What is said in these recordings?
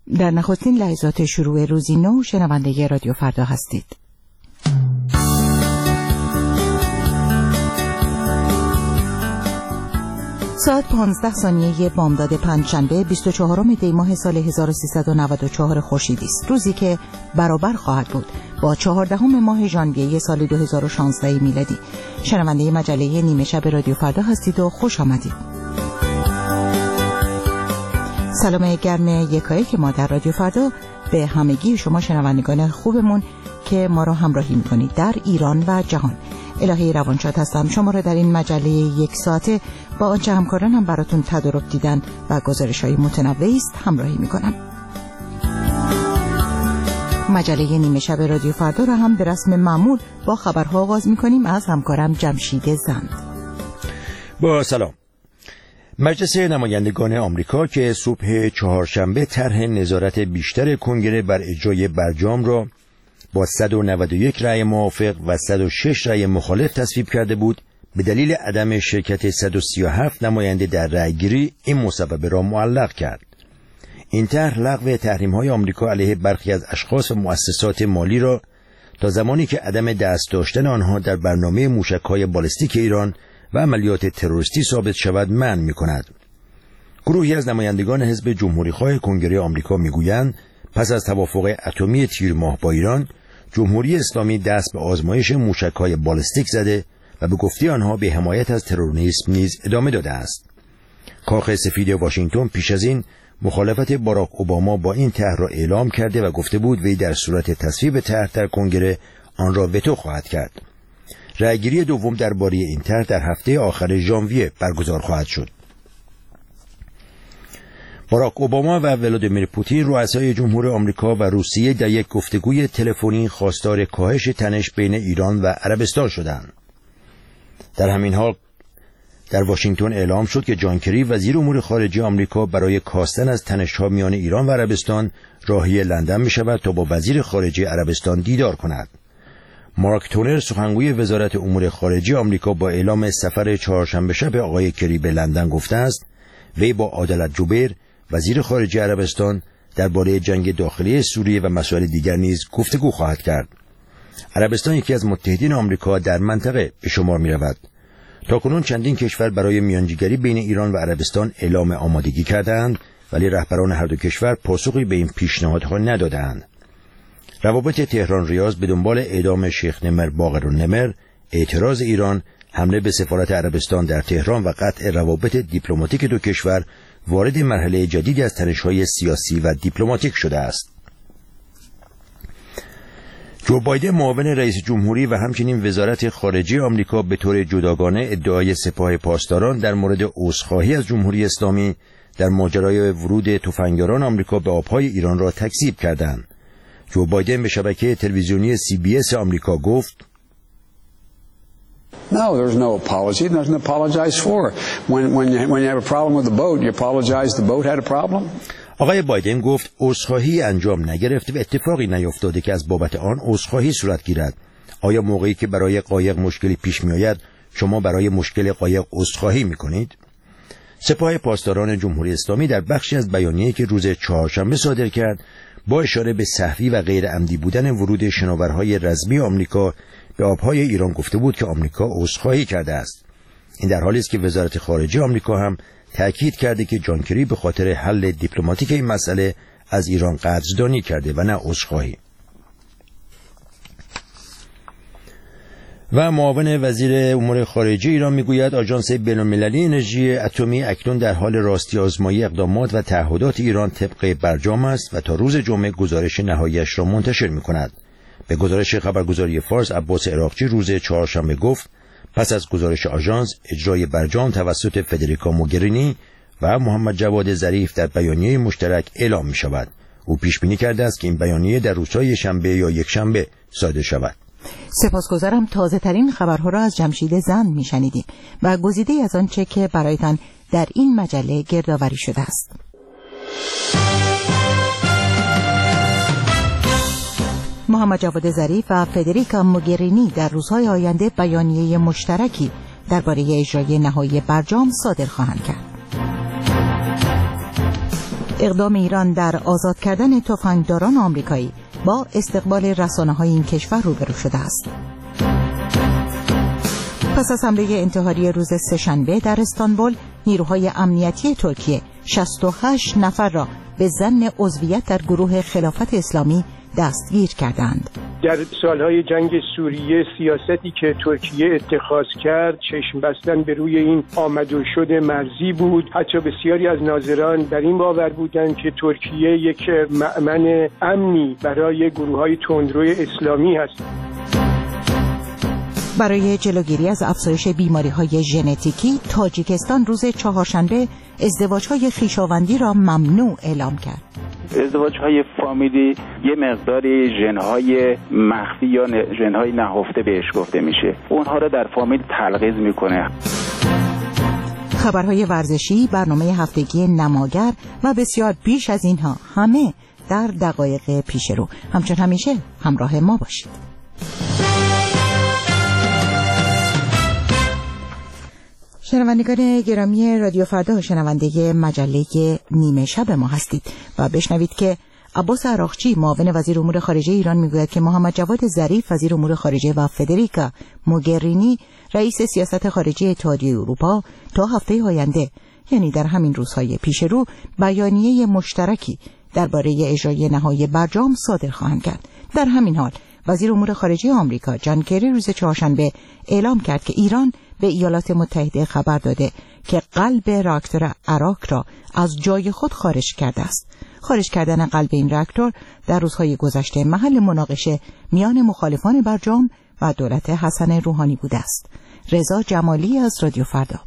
در نخستین لحظات شروع روزی نو شنونده رادیو فردا هستید. ساعت 15 بامداد پنجشنبه 24 دی ماه سال 1394 خورشیدی است. روزی که برابر خواهد بود با 14 ماه ژانویه سال 2016 میلادی. شنونده مجله نیمه شب رادیو فردا هستید و خوش آمدید. سلام گرم یکایک ما در رادیو فردا به همگی شما شنوندگان خوبمون که ما را همراهی می‌کنید در ایران و جهان. الهی روانشاد هستم. شما را در این مجله یک ساعته با آنچه همکارانم براتون تدارک دیدن و گزارش‌های متنوعی است همراهی می‌کنم. مجله نیمه شب رادیو فردا را هم به رسم معمول با خبرها آغاز می‌کنیم از همکارم جمشید زند. با سلام. مجلس نمایندگان آمریکا که صبح چهارشنبه طرح نظارت بیشتر کنگره بر اجرای برجام را با 191 رأی موافق و 106 رأی مخالف تصویب کرده بود، به دلیل عدم شرکت 137 نماینده در رأیگیری این مسببه را معلق کرد. این طرح لغو تحریم‌های آمریکا علیه برخی از اشخاص و مؤسسات مالی را تا زمانی که عدم دست داشتن آنها در برنامه موشک‌های بالستیک ایران و عملیات تروریستی ثابت شود منع می‌کند. گروهی از نمایندگان حزب جمهوری‌خواه کنگره آمریکا می‌گویند پس از توافق اتمی تیر ماه با ایران، جمهوری اسلامی دست به آزمایش موشک‌های بالستیک زده و به گفته آنها به حمایت از تروریسم نیز ادامه داده است. کاخ سفید واشنگتن پیش از این مخالفت باراک اوباما با این طرح را اعلام کرده و گفته بود وی در صورت تصویب طرح در کنگره آن را وتو خواهد کرد. رأیگیری دوم درباره این طرح در هفته آخر ژانویه برگزار خواهد شد. باراک اوباما و ولادیمیر پوتین رؤسای جمهور آمریکا و روسیه در یک گفتگوی تلفنی خواستار کاهش تنش بین ایران و عربستان شدند. در همین حال در واشنگتن اعلام شد که جان کری وزیر امور خارجه آمریکا برای کاستن از تنش‌ها میان ایران و عربستان راهی لندن می‌شود تا با وزیر خارجه عربستان دیدار کند. مارک تونر سخنگوی وزارت امور خارجه آمریکا با اعلام سفر چهارشنبه شب آقای کری به لندن گفته است وی با عادلت جبیر وزیر خارجه عربستان درباره جنگ داخلی سوریه و مسائل دیگر نیز گفتگو خواهد کرد. عربستان یکی از متحدین آمریکا در منطقه به شمار می‌رود. تاکنون چندین کشور برای میانجیگری بین ایران و عربستان اعلام آمادگی کردند، ولی رهبران هر دو کشور پاسخی به این پیشنهادها ندادند. روابط تهران ریاض به دنبال اعدام شیخ نمر باقرالنمر، اعتراض ایران، حمله به سفارت عربستان در تهران و قطع روابط دیپلماتیک دو کشور وارد مرحله جدیدی از تنش‌های سیاسی و دیپلماتیک شده است. جو بایدن معاون رئیس جمهوری و همچنین وزارت خارجه آمریکا به طور جداگانه ادعای سپاه پاسداران در مورد عذرخواهی از جمهوری اسلامی در ماجرای ورود تفنگداران آمریکا به آبهای ایران را تکذیب کردند. جو بایدن به شبکه تلویزیونی CBS آمریکا گفت: No, there's no apology. There's nothing to apologize for. When you have a problem with the boat, you apologize the boat had a problem. آقای بایدن گفت عذرخواهی انجام نگرفته و اتفاقی نیفتاده که از بابت آن عذرخواهی صورت گیرد. آیا موقعی که برای قایق مشکلی پیش می آید شما برای مشکل قایق عذرخواهی می کنید؟ سپاه پاسداران جمهوری اسلامی در بخشی از بیانیه‌ای که روز چهارشنبه صادر کرد با اشاره به سهوی و غیر عمدی بودن ورود شناورهای رزمی آمریکا به آبهای ایران گفته بود که آمریکا عذرخواهی کرده است. این در حالی است که وزارت خارجه آمریکا هم تأکید کرده که جان کری به خاطر حل دیپلماتیک این مسئله از ایران قدردانی کرده و نه عذرخواهی. و معاون وزیر امور خارجه ایران میگوید آژانس بین‌المللی انرژی اتمی اکنون در حال راستی آزمایی اقدامات و تعهدات ایران طبق برجام است و تا روز جمعه گزارش نهایی‌اش را منتشر می‌کند. به گزارش خبرگزاری فارس عباس عراقچی روز چهارشنبه گفت پس از گزارش آژانس اجرای برجام توسط فدریکا موگرینی و محمد جواد ظریف در بیانیه مشترک اعلام می‌شود. او پیش بینی کرده است که این بیانیه در روزهای شنبه یا یکشنبه صادر شود. سپاسگزارم. تازه ترین خبرها را از جمشید زند میشنیدیم و گزیده از آنچه که برایتان در این مجله گردآوری شده است. محمد جواد ظریف و فدریکا موگرینی در روزهای آینده بیانیه مشترکی درباره اجرای نهایی برجام صادر خواهند کرد. اقدام ایران در آزاد کردن تفنگداران آمریکایی با استقبال رسانه‌های این کشور روبرو شده است. پس از حمله انتحاری روز سه‌شنبه در استانبول، نیروهای امنیتی ترکیه 68 نفر را به ظن عضویت در گروه خلافت اسلامی دستگیر کردند. در سالهای جنگ سوریه سیاستی که ترکیه اتخاذ کرد چشم بستن به روی این آمد و شد مرزی بود. حتی بسیاری از ناظران در این باور بودند که ترکیه یک مأمن امنی برای گروه‌های تندروی اسلامی است. برای جلوگیری از افزایش بیماری‌های ژنتیکی، تاجیکستان روز چهارشنبه ازدواج‌های خویشاوندی را ممنوع اعلام کرد. ازدواج‌های فامیلی یه مقداری ژن‌های مخفی یا ژن‌های نهفته بهش گفته میشه. اونها رو در فامیل تلغیز میکنه. خبرهای ورزشی، برنامه هفتگی نماگر و بسیار بیش از اینها، همه در دقایق پیش رو. همچون همیشه همراه ما باشید. شنوندگان گرامی رادیو فردا، شنونده مجله نیمه شب ما هستید و بشنوید که عباس عراقچی معاون وزیر امور خارجه ایران میگوید که محمد جواد ظریف وزیر امور خارجه و فدریکا موگرینی رئیس سیاست خارجی اتحادیه اروپا تا هفته آینده، یعنی در همین روزهای پیش رو، بیانیه مشترکی درباره اجرای نهایی برجام صادر خواهند کرد. در همین حال وزیر امور خارجه آمریکا جان کری روز چهارشنبه اعلام کرد که ایران به ایالات متحده خبر داده که قلب راکتور اراک را از جای خود خارج کرده است. خارج کردن قلب این راکتور در روزهای گذشته محل مناقشه میان مخالفان برجام و دولت حسن روحانی بوده است. رضا جمالی از رادیو فردا.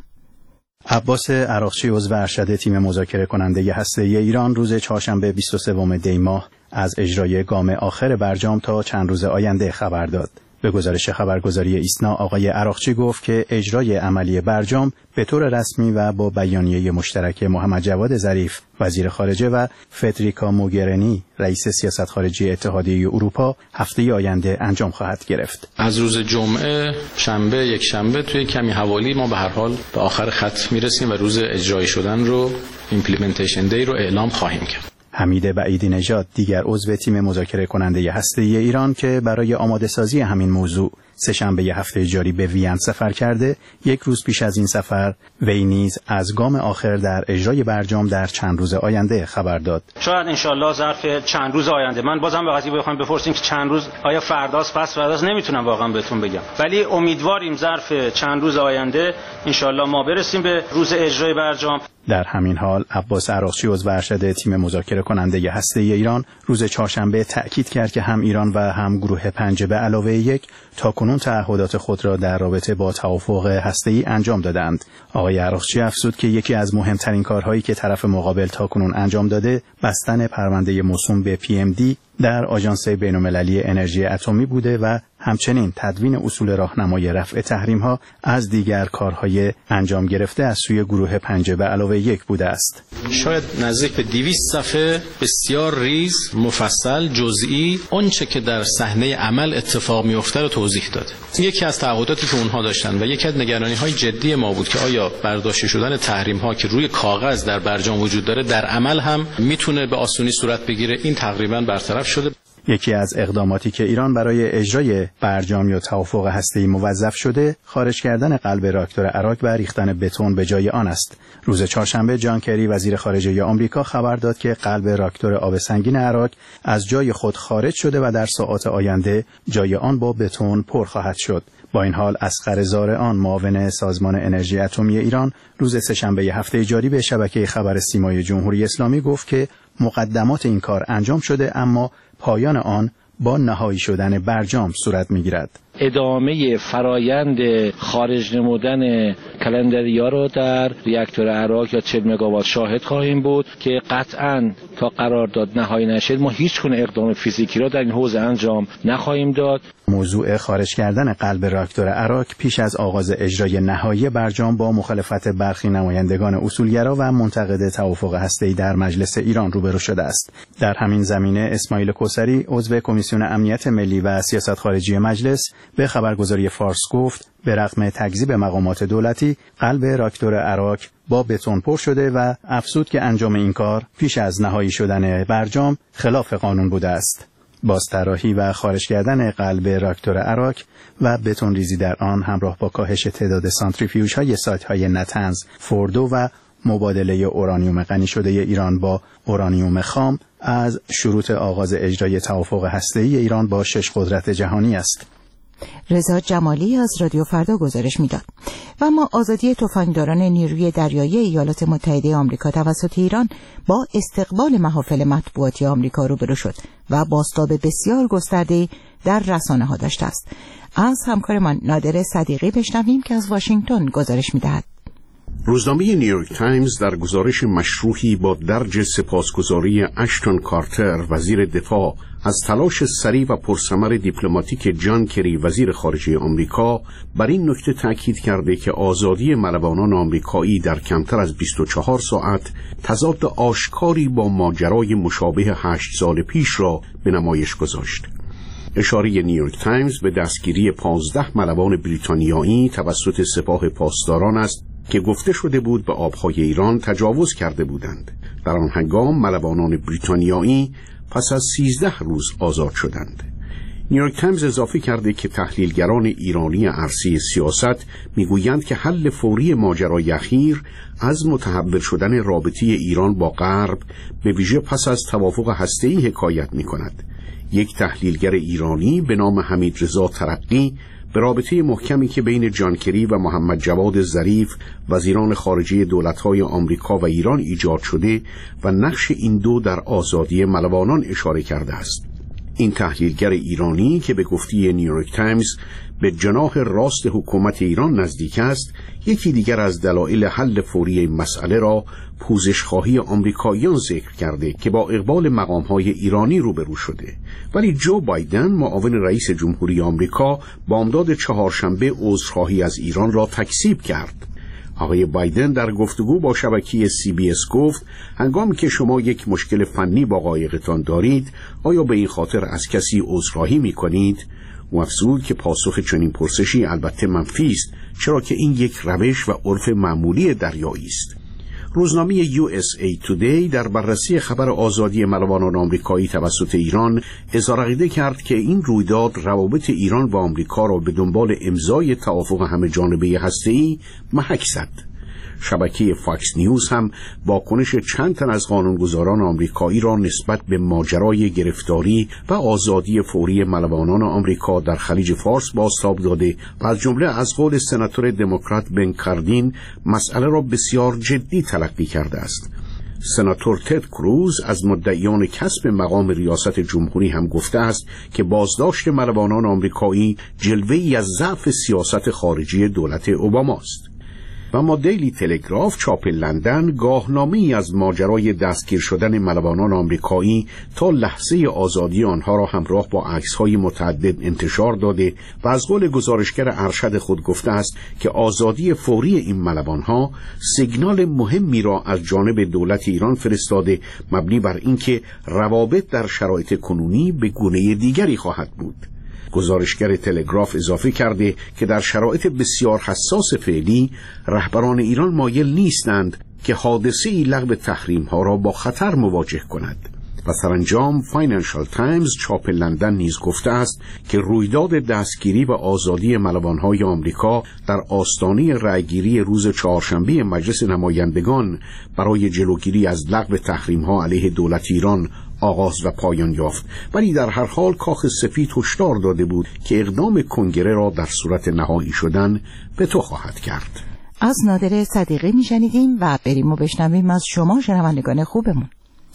عباس عراقچی عضو ارشد تیم مذاکره کننده هسته‌ای ایران روز چهارشنبه 23 دی ماه از اجرای گام آخر برجام تا چند روز آینده خبر داد. به گزارش خبرگزاری ایسنا، آقای عراقچی گفت که اجرای عملی برجام به طور رسمی و با بیانیه مشترک محمد جواد ظریف وزیر خارجه و فدریکا موگرینی رئیس سیاست خارجی اتحادیه اروپا هفته آینده انجام خواهد گرفت. از روز جمعه، شنبه، یک شنبه توی کمی حوالی ما به هر حال به آخر خط میرسیم و روز اجرایی شدن رو، ایمپلیمنتیشن دی رو اعلام خواهیم کرد. حمید بعیدی نژاد، دیگر عضو تیم مذاکره کننده هسته‌ای ایران که برای آماده سازی همین موضوع سه‌شنبه هفته جاری به وین سفر کرده، یک روز پیش از این سفر وی نیز از گام آخر در اجرای برجام در چند روز آینده خبر داد. شاید انشالله ظرف چند روز آینده، من بازم به قضیه بخوایم بپرسیم که چند روز آیا فرداست پس فرداست نمیتونم واقعا بهتون بگم، ولی امیدواریم ظرف چند روز آینده انشالله ما برسیم به روز اجرای برجام. در همین حال عباس عراقچی عضو ارشد تیم مذاکره کننده هسته‌ای ایران روز چهارشنبه تأکید کرد که هم ایران و هم گروه 5 به علاوه 1 تاکنون تعهدات خود را در رابطه با توافق هسته‌ای انجام دادند. آقای عراقچی افزود که یکی از مهمترین کارهایی که طرف مقابل تاکنون انجام داده بستن پرونده موسوم به PMD در آژانس بین‌المللی انرژی اتمی بوده و همچنین تدوین اصول راهنمای رفع تحریم‌ها از دیگر کارهای انجام گرفته از سوی گروه 5 به علاوه 1 بوده است. شاید نزدیک به 200 صفحه بسیار ریز، مفصل، جزئی آنچه که در صحنه عمل اتفاق می‌افته رو توضیح داد. یکی از تعهداتی که اونها داشتن و یکی از نگرانی‌های جدی ما بود که آیا برداشته شدن تحریم‌ها که روی کاغذ در برجام وجود داره در عمل هم میتونه به آسونی صورت بگیره. این تقریباً برطرف شده. یکی از اقداماتی که ایران برای اجرای برجام یا توافق هسته‌ای موظف شده، خارج کردن قلب راکتور اراک و ریختن بتون به جای آن است. روز چهارشنبه جان کری وزیر خارجه آمریکا خبر داد که قلب راکتور آب سنگین اراک از جای خود خارج شده و در ساعات آینده جای آن با بتون پر خواهد شد. با این حال اصغر زارعان، معاون سازمان انرژی اتمی ایران، روز سه‌شنبه هفته جاری به شبکه خبر سیمای جمهوری اسلامی گفت که مقدمات این کار انجام شده، اما پایان آن با نهایی شدن برجام صورت می‌گیرد. ادامه فرایند خارج نمودن کلندریا رو در ریاکتور اراک یا 40 مگاوات شاهد خواهیم بود که قطعاً تا قرارداد نهایی نشد ما هیچ گونه اقدام فیزیکی را در این حوزه انجام نخواهیم داد. موضوع خارج کردن قلب راکتور اراک پیش از آغاز اجرای نهایی برجام با مخالفت برخی نمایندگان اصولگرا و منتقد توافق هسته‌ای در مجلس ایران روبرو شده است. در همین زمینه اسماعیل کوثری عضو کمیسیون امنیت ملی و سیاست خارجی مجلس به خبرگزاری فارس گفت به رغم تکذیب مقامات دولتی قلب راکتور اراک با بتون پر شده و افزود که انجام این کار پیش از نهایی شدن برجام خلاف قانون بوده است. بازطراحی و خارج کردن قلب راکتور اراک و بتون ریزی در آن همراه با کاهش تعداد سانتریفیوژهای سایت‌های نتنز، فوردو و مبادله اورانیوم غنی شده ایران با اورانیوم خام از شروط آغاز اجرای توافق هسته‌ای ایران با 6 قدرت جهانی است. رضا جمالی از رادیو فردا گزارش میداد. و اما آزادی تفنگداران نیروی دریایی ایالات متحده آمریکا توسط ایران با استقبال محافل مطبوعاتی آمریکا روبرو شد و بازتاب بسیار گسترده‌ای در رسانه‌ها داشته است. از همکارمان نادر صدیقی بشنویم که از واشنگتن گزارش میدهد. روزنامه نیویورک تایمز در گزارش مشروحی با درج سپاسگزاری اشتون کارتر وزیر دفاع از تلاش سریع و پرثمر دیپلماتیک جان کری وزیر خارجه آمریکا بر این نکته تاکید کرده که آزادی ملوانان آمریکایی در کمتر از 24 ساعت تضاد آشکاری با ماجرای مشابه 8 سال پیش را به نمایش گذاشت. اشاره نیویورک تایمز به دستگیری 15 ملوان بریتانیایی توسط سپاه پاسداران است که گفته شده بود به آبهای ایران تجاوز کرده بودند. در آن هنگام ملوانان بریتانیایی پس از 13 روز آزاد شدند. نیویورک تایمز اضافه کرده که تحلیلگران ایرانی عرصه سیاست میگویند که حل فوری ماجرای اخیر از متحول شدن رابطه ایران با غرب به ویژه پس از توافق هسته‌ای حکایت می‌کند. یک تحلیلگر ایرانی به نام حمیدرضا ترقی به رابطه محکمی که بین جان کری و محمد جواد ظریف وزیران خارجه دولت‌های آمریکا و ایران ایجاد شده و نقش این دو در آزادی ملوانان اشاره کرده است. این تحلیلگر ایرانی که به گفته نیویورک تایمز به جناح راست حکومت ایران نزدیک است، یکی دیگر از دلایل حل فوری این مسئله را پوزش‌خواهی آمریکاییان ذکر کرده که با اقبال مقام‌های ایرانی روبرو شده. ولی جو بایدن معاون رئیس جمهوری آمریکا بامداد چهارشنبه عذرخواهی از ایران را تکذیب کرد. آقای بایدن در گفتگو با شبکه CBS گفت هنگامی که شما یک مشکل فنی با قایقتان دارید، آیا به این خاطر از کسی عذرخواهی می‌کنید؟ او افزود که پاسخ چنین پرسشی البته منفی است، چرا که این یک روش و عرف معمولی دریایی است. روزنامه USA Today در بررسی خبر آزادی ملوانان آمریکایی توسط ایران اظهار عقیده کرد که این رویداد روابط ایران و آمریکا را به دنبال امضای توافق همه جانبه هسته‌ای محک زد. شبکه فاکس نیوز هم واکنش چند تن از قانونگذاران آمریکایی را نسبت به ماجرای گرفتاری و آزادی فوری ملوانان آمریکا در خلیج فارس بازتاب داده و از جمله از قول سناتور دموکرات بن کاردین مسئله را بسیار جدی تلقی کرده است. سناتور تد کروز از مدعیان کسب مقام ریاست جمهوری هم گفته است که بازداشت ملوانان آمریکایی جلوه‌ای از ضعف سیاست خارجی دولت اوباما است. و اما دیلی تلگراف چاپ لندن گاهنامه‌ای از ماجرای دستگیر شدن ملوانان آمریکایی تا لحظه آزادی آنها را همراه با عکس‌های متعدد انتشار داده و از قول گزارشگر ارشد خود گفته است که آزادی فوری این ملوانها سیگنال مهمی را از جانب دولت ایران فرستاده، مبنی بر اینکه روابط در شرایط کنونی به گونه دیگری خواهد بود. گزارشگر تلگراف اضافه کرده که در شرایط بسیار حساس فعلی رهبران ایران مایل نیستند که حادثه‌ای لغو تحریم‌ها را با خطر مواجه کند. و سرانجام فاینانشال تایمز چاپ لندن نیز گفته است که رویداد دستگیری و آزادی ملوان‌های آمریکا در آستانه رأیگیری روز چهارشنبه مجلس نمایندگان برای جلوگیری از لغو تحریم‌ها علیه دولت ایران آغاز و پایان یافت، ولی در هر حال کاخ سفید هشدار داده بود که اقدام کنگره را در صورت نهایی شدن به تو خواهد کرد. از نادر صدیقی میشنیدیم و بریم و بشنویم از شما شنوندگان خوبمون.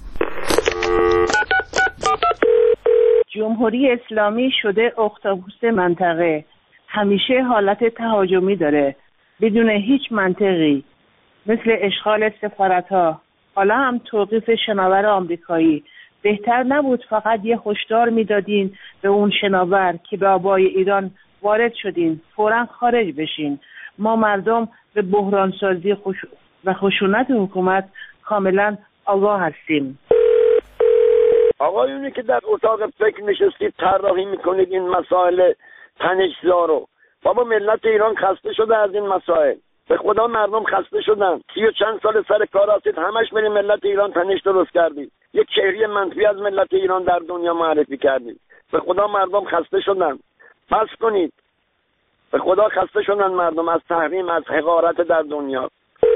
جمهوری اسلامی شده اختاپوس منطقه، همیشه حالت تهاجمی داره بدون هیچ منطقی، مثل اشغال سفارت‌ها، حالا هم توقیف شناور آمریکایی. بهتر نبود فقط یه هشدار میدادین به اون شناور که به آبای ایران وارد شدین فوراً خارج بشین؟ ما مردم به بحرانسازی و خشونت حکومت کاملا آگاه هستیم. آقایونی که در اتاق فکر نشستید طراحی میکنید این مسائل تنش‌زارو. بابا ملت ایران خسته شده از این مسائل. به خدا مردم خسته شدن. 30 و چند سال سر کار هستید، همش بریم ملت ایران تنش درست کردید. یک چهره منفی از ملت ایران در دنیا معرفی کردید. به خدا مردم خسته شدن. بس کنید. به خدا خسته شدن مردم از تحریم، از حقارت در دنیا.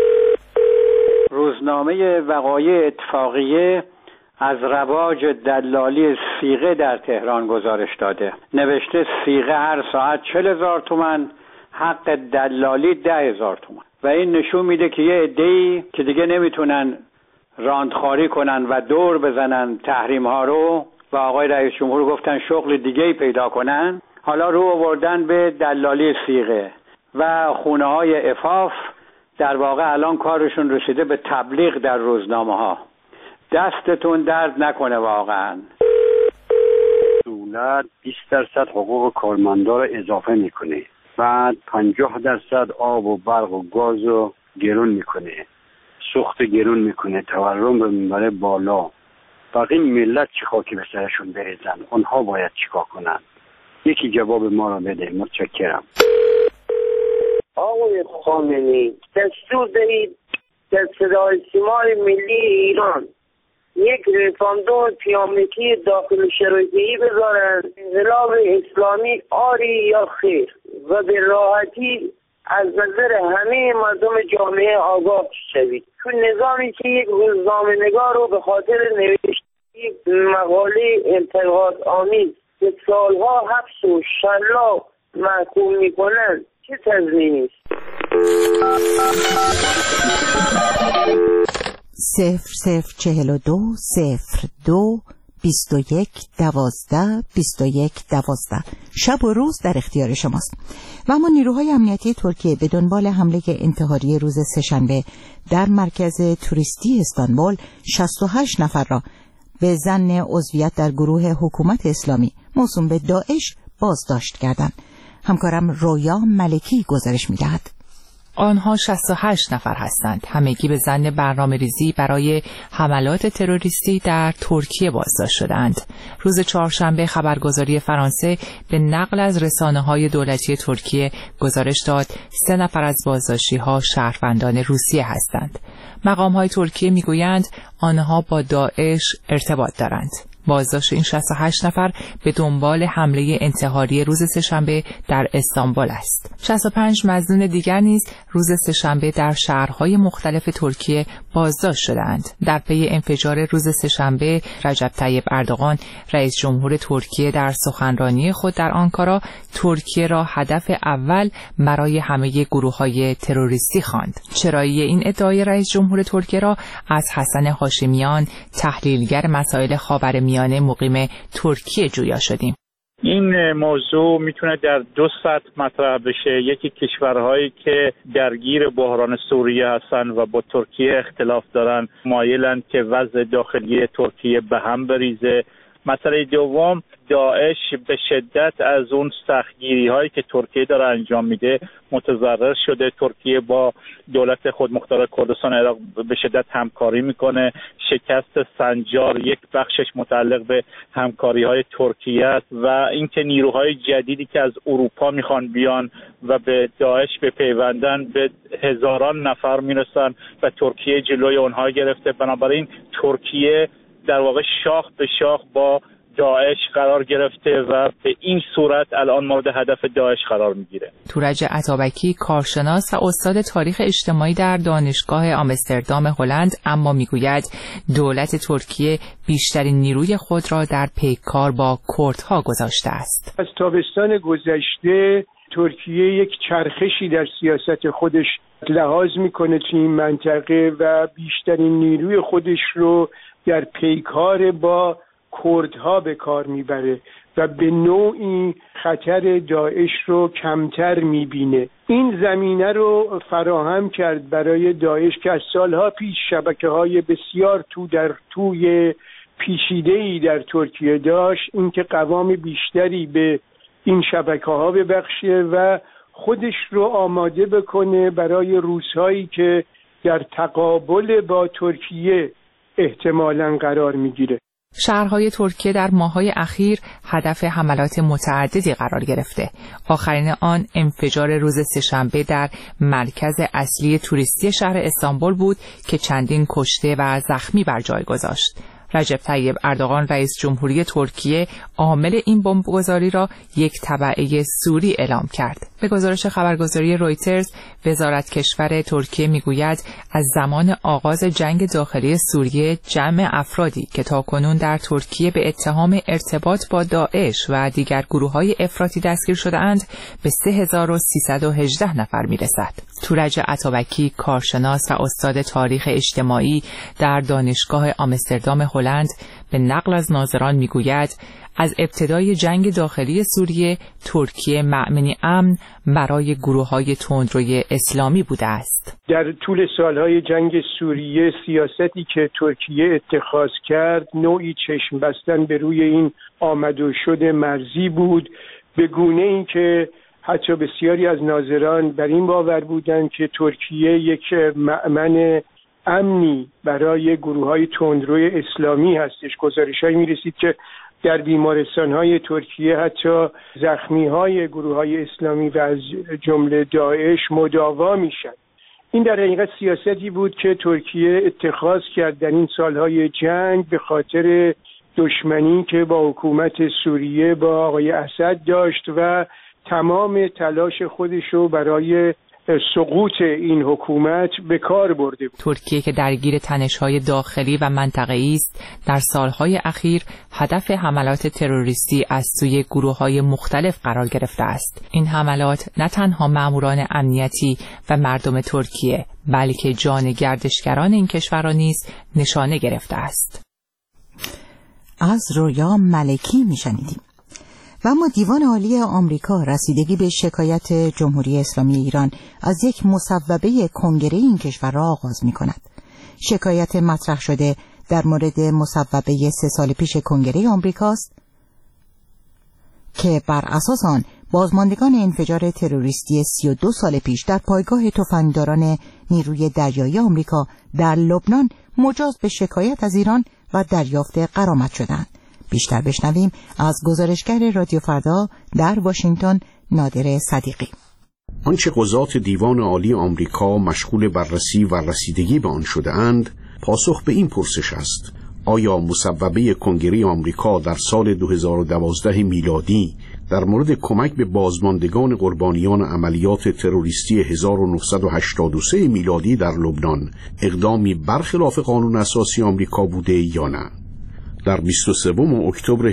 روزنامه وقایع اتفاقیه از رواج دلالی صیغه در تهران گزارش داده. نوشته صیغه هر ساعت 40,000 تومان، حق دلالی 10,000 تومان. و این نشون میده که یه عده‌ای که دیگه نمیتونن راندخاری کنن و دور بزنن تحریم ها رو و آقای رئیس جمهور گفتن شغل دیگه‌ای پیدا کنن، حالا رو آوردن به دلالی صیغه و خونه های عفاف. در واقع الان کارشون رسیده به تبلیغ در روزنامه ها. دستتون درد نکنه واقعا. دولت 20% حقوق کارمندا رو اضافه میکنه، بعد 50% آب و برق و گاز رو گرون میکنه، سوخت گرون میکنه، تورم رو میبره بالا. باقی ملت چه خاکی به سرشون بریزن؟ اونها باید چیکار کنن؟ یکی جواب ما رو بده. متشکرم. آقای خامنه‌ای، دستور دهید در صدای سیمای ملی ایران یک رفراندوم پیامکی داخل شرایطی بذارن، انقلاب اسلامی آری یا خیر، و به راحتی از نظر همه مردم جامعه آگاه شوید. چون نظامی که یک روزنامه نگار رو به خاطر نوشتن مقاله انتقاد آمیز به سالها حبس و شلاق محکوم میکنن چه تضمینی است؟ 0042 02 21 12 21 12 شب و روز در اختیار شماست. و اما نیروهای امنیتی ترکیه به دنبال حمله انتحاری روز سه‌شنبه در مرکز توریستی استانبول 68 نفر را به ظن عضویت در گروه حکومت اسلامی موسوم به داعش بازداشت کردند. همکارم رویا ملکی گزارش می‌دهد. آنها 68 نفر هستند. همگی به ظن برنامه‌ریزی برای حملات تروریستی در ترکیه بازداشت شدند. روز چهارشنبه خبرگزاری فرانسه به نقل از رسانه‌های دولتی ترکیه گزارش داد 3 نفر از بازداشتی‌ها شهروندان روسیه هستند. مقام‌های ترکیه می‌گویند آنها با داعش ارتباط دارند. بازداشت این 68 نفر به دنبال حمله انتحاری روز سه‌شنبه در استانبول است. 65 مظنون دیگر نیز روز سه‌شنبه در شهرهای مختلف ترکیه بازداشت شدند. در پی انفجار روز سه‌شنبه، رجب طیب اردوغان رئیس جمهور ترکیه در سخنرانی خود در آنکارا ترکیه را هدف اول برای همه گروه‌های تروریستی خواند. چرایی این ادعای رئیس جمهور ترکیه را از حسن هاشمیان، تحلیلگر مسائل خاورمیانه مقیم ترکیه جویا شدیم. این موضوع میتونه در 2 سطح مطرح بشه. یکی کشورهایی که درگیر بحران سوریه هستن و با ترکیه اختلاف دارن مایلن که وضع داخلی ترکیه به هم بریزه. مسئله دوم، داعش به شدت از اون سختگیری هایی که ترکیه داره انجام میده متضرر شده. ترکیه با دولت خودمختار کردستان عراق به شدت همکاری میکنه. شکست سنجار یک بخشش متعلق به همکاری های ترکیه است و اینکه نیروهای جدیدی که از اروپا میخوان بیان و به داعش بپیوندن به هزاران نفر میرسن و ترکیه جلوی اونها گرفته. بنابراین ترکیه در واقع شاخ به شاخ با داعش قرار گرفته و به این صورت الان مورد هدف داعش قرار میگیره. تورج عطابکی کارشناس و استاد تاریخ اجتماعی در دانشگاه آمستردام هلند اما میگوید دولت ترکیه بیشترین نیروی خود را در پیکار با کردها گذاشته است. از تابستان گذشته ترکیه یک چرخشی در سیاست خودش لحاظ میکنه تو این منطقه و بیشترین نیروی خودش رو در پیکار با کردها به کار میبره و به نوعی خطر داعش رو کمتر میبینه. این زمینه رو فراهم کرد برای داعش که از سالها پیش شبکه‌های بسیار توی پیچیده‌ای در ترکیه داشت، اینکه قوام بیشتری به این شبکه‌ها ببخشه و خودش رو آماده بکنه برای روزهایی که در تقابل با ترکیه احتمالاً قرار میگیره. شهرهای ترکیه در ماه‌های اخیر هدف حملات متعددی قرار گرفته. آخرین آن انفجار روز سه‌شنبه در مرکز اصلی توریستی شهر استانبول بود که چندین کشته و زخمی بر جای گذاشت. رجب طیب اردوغان رئیس جمهوری ترکیه عامل این بمبگذاری را یک تبعه سوری اعلام کرد. به گزارش خبرگزاری رویترز، وزارت کشور ترکیه میگوید از زمان آغاز جنگ داخلی سوریه جمع افرادی که تاکنون در ترکیه به اتهام ارتباط با داعش و دیگر گروه‌های افراطی دستگیر شده‌اند به 3318 نفر میرسد. تورج عطابکی، کارشناس و استاد تاریخ اجتماعی در دانشگاه آمستردام هلند، به نقل از ناظران میگوید از ابتدای جنگ داخلی سوریه ترکیه مأمنی امن برای گروه‌های تندروی اسلامی بوده است. در طول سالهای جنگ سوریه سیاستی که ترکیه اتخاذ کرد نوعی چشم بستن به روی این آمد و شد مرزی بود، به گونه این که حتی بسیاری از ناظران بر این باور بودند که ترکیه یک مأمن امنی برای گروه‌های تندروی اسلامی هستش. گزارش‌هایی می‌رسید که در بیمارستان‌های ترکیه حتی زخمی‌های گروه‌های اسلامی و از جمله داعش مداوا میشن. این در حقیقت سیاستی بود که ترکیه اتخاذ کرد در این سالهای جنگ به خاطر دشمنی که با حکومت سوریه با آقای اسد داشت و تمام تلاش خودش رو برای سقوط این حکومت به کار برده بود. ترکیه که درگیر تنش‌های داخلی و منطقه‌ای است، در سالهای اخیر هدف حملات تروریستی از سوی گروه‌های مختلف قرار گرفته است. این حملات نه تنها ماموران امنیتی و مردم ترکیه، بلکه جان گردشگران این کشور را نیز نشانه گرفته است. از رویا ملکی میشنیدیم. و اما دیوان عالی آمریکا رسیدگی به شکایت جمهوری اسلامی ایران از یک مصوبه کنگره این کشور را آغاز می کند. شکایت مطرح شده در مورد مصوبه 3 سال پیش کنگره آمریکاست که بر اساس آن بازماندگان انفجار تروریستی 32 سال پیش در پایگاه تفنگداران نیروی دریایی آمریکا در لبنان مجاز به شکایت از ایران و دریافت غرامت شدند. بیشتر بشنویم از گزارشگر رادیو فردا در واشنگتن نادر صدیقی. آنچه قضات دیوان عالی آمریکا مشغول بررسی و رسیدگی به آن شده اند، پاسخ به این پرسش است: آیا مصوبه کنگره آمریکا در سال 2012 میلادی در مورد کمک به بازماندگان قربانیان عملیات تروریستی 1983 میلادی در لبنان اقدامی برخلاف قانون اساسی آمریکا بوده یا نه؟ در 23 اکتبر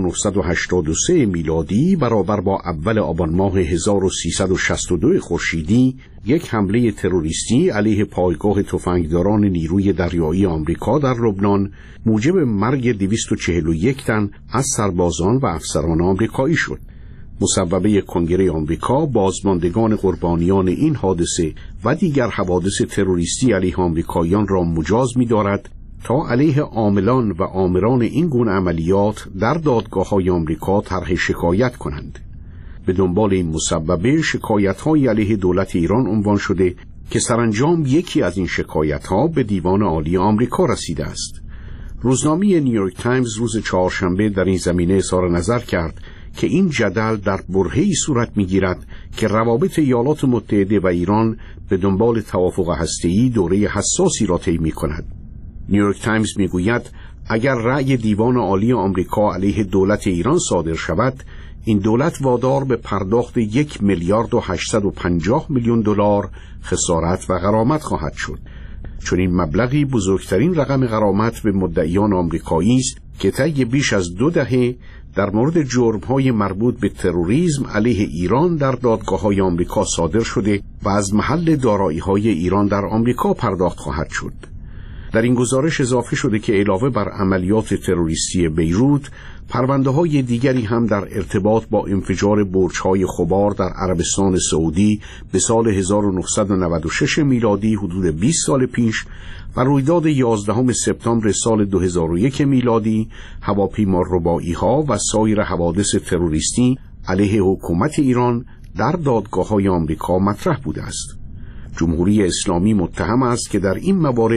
1983 میلادی برابر با اول آبان ماه 1362 خورشیدی یک حمله تروریستی علیه پایگاه تفنگداران نیروی دریایی آمریکا در لبنان موجب مرگ 241 تن از سربازان و افسران آمریکایی شد. مصوبه کنگره آمریکا بازماندگان قربانیان این حادثه و دیگر حوادث تروریستی علیه آمریکاییان را مجاز می‌دارد تا علیه عاملان و آمران این گونه عملیات در دادگاه‌های آمریکا طرح شکایت کنند. به دنبال این مصوبه شکایت‌های علیه دولت ایران عنوان شده که سرانجام یکی از این شکایت‌ها به دیوان عالی آمریکا رسیده است. روزنامه نیویورک تایمز روز چهارشنبه در این زمینه اظهار نظر کرد که این جدل در برهه‌ای صورت می‌گیرد که روابط ایالات متحده و ایران به دنبال توافق هسته‌ای دوره حساسی را طی می‌کند. نیویورک تایمز میگوید اگر رأی دیوان عالی آمریکا علیه دولت ایران صادر شود، این دولت وادار به پرداخت 1 میلیارد و 850 میلیون دلار خسارت و غرامت خواهد شد. چون این مبلغی بزرگترین رقم غرامت به مدعیان آمریکایی است که طی بیش از 2 دهه در مورد جرم‌های مربوط به تروریسم علیه ایران در دادگاه‌های آمریکا صادر شده و از محل دارایی‌های ایران در آمریکا پرداخت خواهد شد. در این گزارش اضافه شده که علاوه بر عملیات تروریستی بیروت، پرونده‌های دیگری هم در ارتباط با انفجار برج‌های خبار در عربستان سعودی به سال 1996 میلادی حدود 20 سال پیش و رویداد 11 سپتامبر سال 2001 میلادی، هواپیما رباعی‌ها و سایر حوادث تروریستی علیه حکومت ایران در دادگاه‌های آمریکا مطرح بوده است. جمهوری اسلامی متهم است که در این موارد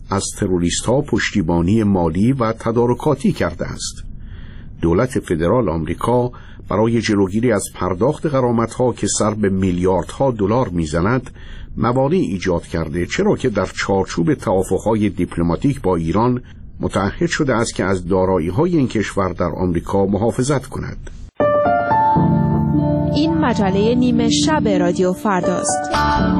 از تروریست‌ها پشتیبانی مالی و تدارکاتی کرده است. دولت فدرال آمریکا برای جلوگیری از پرداخت غرامت‌ها که سر به میلیاردها دلار می‌زند، موانعی ایجاد کرده، چرا که در چارچوب توافق‌های دیپلماتیک با ایران متعهد شده است که از دارایی‌های این کشور در آمریکا محافظت کند. این مجله نیمه شب رادیو فرداست.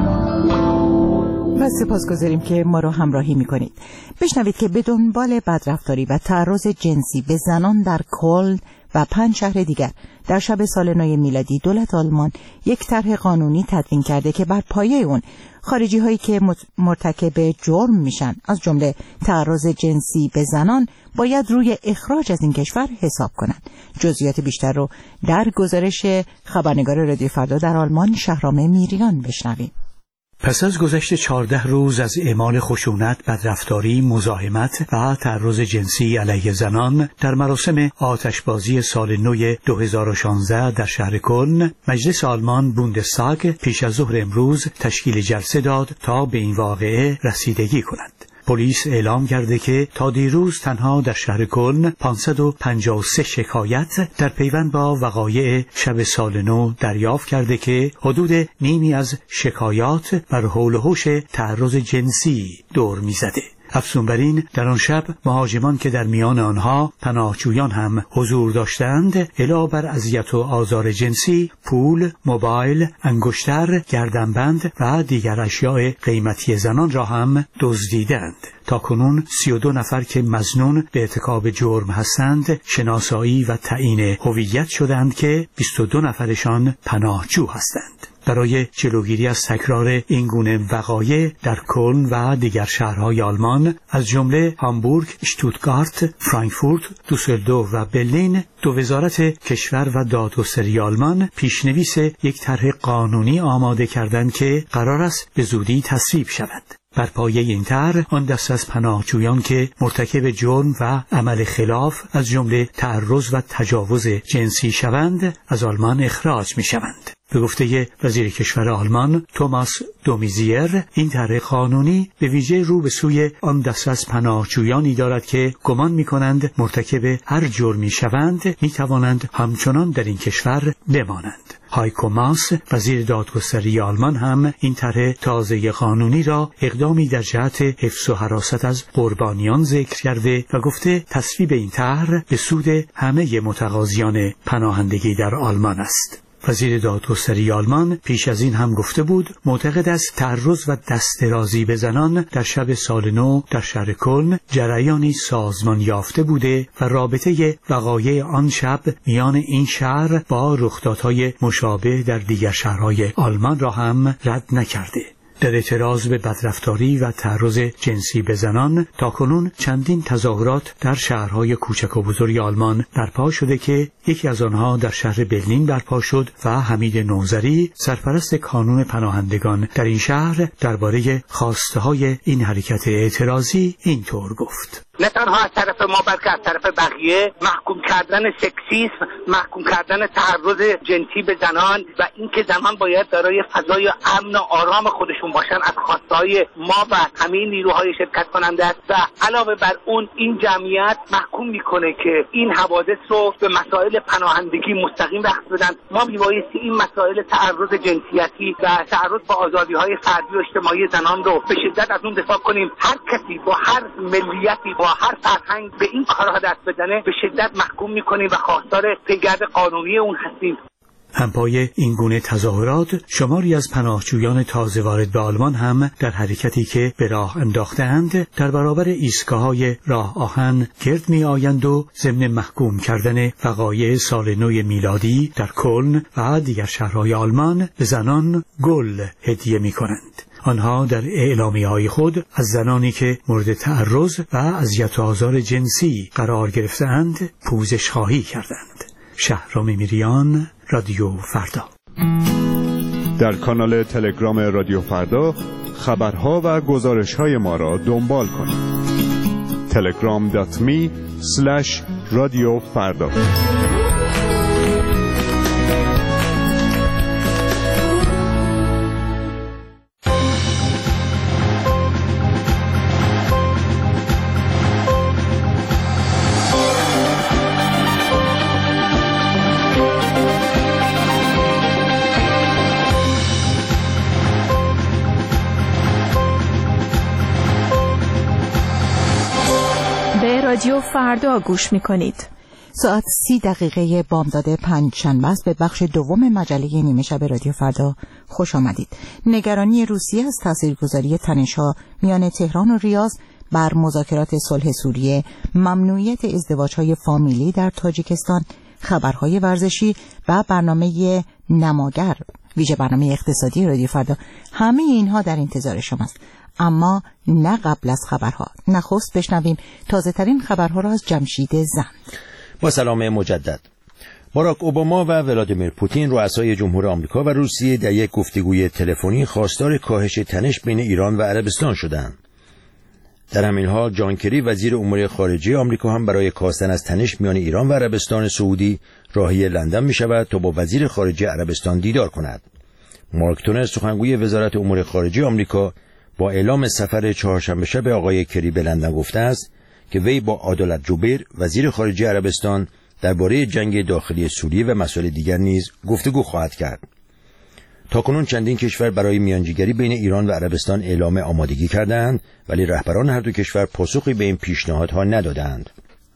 و سپاسگزاریم که ما رو همراهی میکنید. بشنوید که به دنبال بدرفتاری و تعرض جنسی به زنان در کلن و 5 شهر دیگر در شب سال نو میلادی دولت آلمان یک طرح قانونی تدوین کرده که بر پایه اون خارجی هایی که مرتکب جرم میشن، از جمله تعرض جنسی به زنان، باید روی اخراج از این کشور حساب کنند. جزئیات بیشتر رو در گزارش خبرنگار رادیو فردا در آلمان شهرام میریان بشنویم. پس از گذشت 14 روز از اعمال خشونت، بدرفتاری، مزاحمت و تعرض جنسی علیه زنان در مراسم آتشبازی سال نو 2016 در شهر کلن، مجلس آلمان بوندستاگ پیش از ظهر امروز تشکیل جلسه داد تا به این واقعه رسیدگی کند. پلیس اعلام کرده که تا دیروز تنها در شهر کلن 553 شکایت در پیوند با وقایع شب سال نو دریافت کرده که حدود نیمی از شکایات بر حول و حوش تعرض جنسی دور می‌زده. افزون بر این، در آن شب مهاجمان که در میان آنها پناهجویان هم حضور داشتند، علاوه بر اذیت و آزار جنسی، پول، موبایل، انگشتر، گردنبند و دیگر اشیاء قیمتی زنان را هم دزدیدند. تاکنون 32 نفر که مظنون به ارتکاب جرم هستند شناسایی و تعیین هویت شدند که 22 نفرشان پناهجو هستند. برای جلوگیری از تکرار این گونه وقایع در کلن و دیگر شهرهای آلمان از جمله هامبورگ، اشتوتگارت، فرانکفورت، دوسلدورف و برلین، دو وزارت کشور و دادگستری آلمان پیشنویس یک طرح قانونی آماده کردند که قرار است به زودی تصویب شود. بر پایه این طرح آن دست از پناهجویان که مرتکب جرم و عمل خلاف از جمله تعرض و تجاوز جنسی شوند از آلمان اخراج می شوند. به گفته وزیر کشور آلمان توماس دومیزیر، این طرح قانونی به ویژه رو به سوی آن دست از پناهجویانی دارد که گمان می‌کنند مرتکب هر جرمی شوند می‌توانند همچنان در این کشور بمانند. هایکو ماس، وزیر دادگستری آلمان، هم این طرح تازه قانونی را اقدامی در جهت حفظ و حراست از قربانیان ذکر کرده و گفته تصویب این طرح به سود همه متقاضیان پناهندگی در آلمان است. وزیر دادگستری آلمان پیش از این هم گفته بود معتقد است تعرض و دست درازی به زنان در شب سال نو در شهر کلن جریانی سازمان یافته بوده و رابطه وقایع آن شب میان این شهر با رخدادهای مشابه در دیگر شهرهای آلمان را هم رد نکرده. در اعتراض به بدرفتاری و تعرض جنسی به زنان تاکنون چندین تظاهرات در شهرهای کوچک و بزرگ آلمان برپا شده که یکی از آنها در شهر برلین برپا شد و حمید نوذری، سرپرست کانون پناهندگان در این شهر، درباره خواسته‌های این حرکت اعتراضی اینطور گفت: نه تنها از طرف ما بلکه از طرف بقیه محکوم کردن سکسیسم، محکوم کردن تعرض جنسی به زنان و اینکه زنان باید دارای فضای امن و آرام خودشون باشن از خواستهای ما و همه نیروهای شرکت کننده است. و علاوه بر اون این جمعیت محکوم میکنه که این حوادث رو به مسائل پناهندگی مستقیم بحث بدن. ما میبایستی این مسائل تعرض جنسیتی و تعرض به آزادی‌های فردی و اجتماعی زنان رو به شدت از اون دفاع کنیم. هر کسی با هر ملیتی با هر فرهنگ به این کارها دست بزنه به شدت محکوم میکنیم و خواستار پیگرد قانونی اون هستیم. همپای این گونه تظاهرات شماری از پناهجویان تازه وارد به آلمان هم در حرکتی که به راه انداختند در برابر ایستگاه‌های راه آهن گرد می آیند و ضمن محکوم کردن وقایع سال نو میلادی در کلن و دیگر شهرهای آلمان به زنان گل هدیه می کنند. آنها در اعلامیه‌های خود از زنانی که مورد تعرض و اذیت و آزار جنسی قرار گرفتند پوزش خواهی کردند. شهرام میریان، رادیو فردا. در کانال تلگرام رادیو فردا خبرها و گزارش‌های ما را دنبال کنید. telegram.me/رادیوفردا. رادیو فردا گوش می‌کنید. ساعت 30 بامداد پنجشنبه است. به بخش دوم مجله نیمه شب رادیو فردا خوش آمدید. نگرانی روسیه از تاثیرگذاری تنش‌ها میان تهران و ریاض بر مذاکرات صلح سوریه، ممنوعیت ازدواج‌های فامیلی در تاجیکستان، خبرهای ورزشی و برنامه نماگر، ویژه برنامه اقتصادی رادیو فردا، همه اینها در انتظار شماست. اما نه قبل از خبرها، نخست بشنویم تازه ترین خبرها را از جمشید زند. با سلام مجدد. باراک اوباما و ولادیمیر پوتین رؤسای جمهور آمریکا و روسیه در یک گفتگوی تلفنی خواستار کاهش تنش بین ایران و عربستان شدند. در همین حال جان کری وزیر امور خارجه آمریکا هم برای کاستن از تنش میان ایران و عربستان سعودی راهی لندن می شود تا با وزیر خارجه عربستان دیدار کند. مارک تونر سخنگوی وزارت امور خارجه آمریکا با اعلام سفر چهارشنبه شب آقای کری به لندن گفته است که وی با عادلت جبیر وزیر خارجه عربستان درباره جنگ داخلی سوریه و مسائل دیگر نیز گفتگو خواهد کرد. تاکنون چندین کشور برای میانجیگری بین ایران و عربستان اعلام آمادگی کردند، ولی رهبران هر دو کشور پاسخی به این پیشنهادها ندادند.